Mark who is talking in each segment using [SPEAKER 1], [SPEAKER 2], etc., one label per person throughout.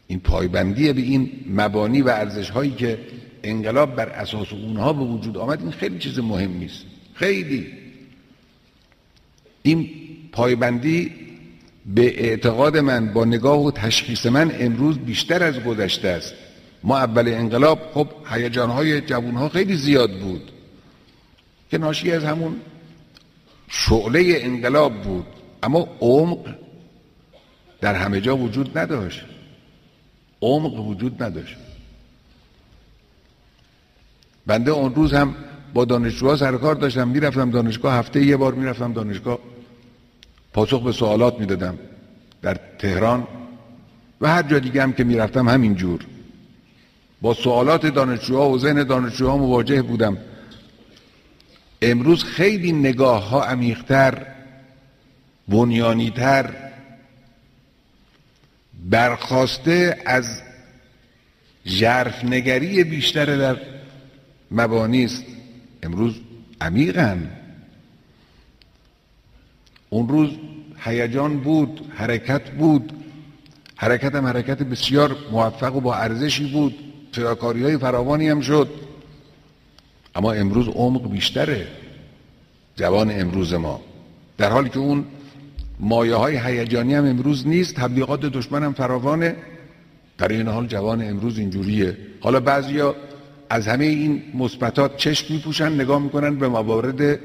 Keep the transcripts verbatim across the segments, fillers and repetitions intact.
[SPEAKER 1] این پایبندی به این مبانی و ارزش هایی که انقلاب بر اساس اونها به وجود آمد، این خیلی چیز مهمی است. خیلی این پایبندی به اعتقاد من با نگاه و تشخیص من امروز بیشتر از گذشته است. ما اول انقلاب خب هیجان‌های جوان‌ها خیلی زیاد بود که ناشی از همون شعله انقلاب بود، اما عمق در همه جا وجود نداشت. عمق وجود نداشت. بنده اون روز هم با دانشجوها سر کار داشتم، میرفتم دانشگاه، هفته یه بار میرفتم دانشگاه، پاسخ به سوالات میدادم در تهران و هر جا دیگه هم که میرفتم همینجور با سوالات دانشجوها و ذهن دانشجوها مواجه بودم. امروز خیلی نگاه ها عمیق‌تر، بنیانی‌تر، برخاسته از ژرف‌نگری بیشتر در مبانی است. امروز عمیقاً. اون روز هیجان بود، حرکت بود، حرکت هم حرکت بسیار موفق و با ارزشی بود، فداکاری‌های فراوانی هم شد، اما امروز عمق بیشتره جوان امروز ما، در حالی که اون مایه های هیجانی هم امروز نیست. تبلیغات دشمن هم فراوانه، در این حال جوان امروز اینجوریه. حالا بعضیا از همه این مثبتات چشم میپوشن، نگاه میکنن به موارد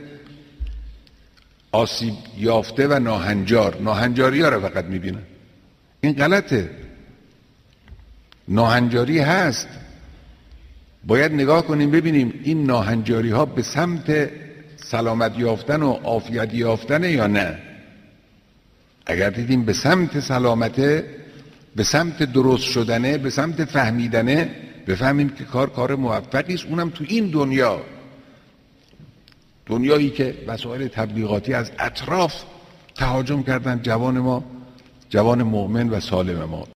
[SPEAKER 1] آسیب یافته و ناهنجار، ناهنجاری ها رو فقط میبینن. این غلطه. ناهنجاری هست، باید نگاه کنیم ببینیم این ناهنجاری ها به سمت سلامت یافتن و عافیت یافتن یا نه. اگر دیدیم به سمت سلامته، به سمت درست شدنه، به سمت فهمیدنه، بفهمیم که کار کار موفقی است، اونم تو این دنیا، دنیایی که وسایل تبلیغاتی از اطراف تهاجم کردن جوان ما، جوان مؤمن و سالم ما.